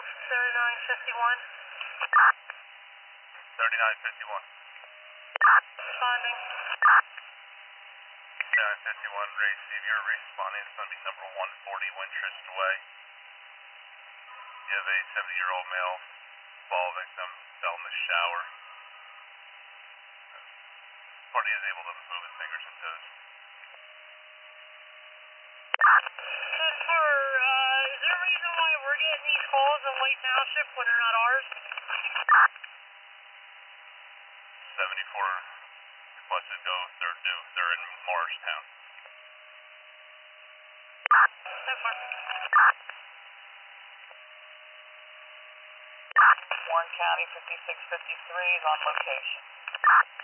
3951. 3951. Responding. 3951, Ray, see if you're responding. It's going to be number 140 Winchester Way. You have a 70-year-old male fall victim, fell in the shower. Party is able to move his fingers and toes. Is there a reason why we're getting these calls in White Township when they're not ours? 74 requested go, they're in Morristown. Warren County 5653 is on location.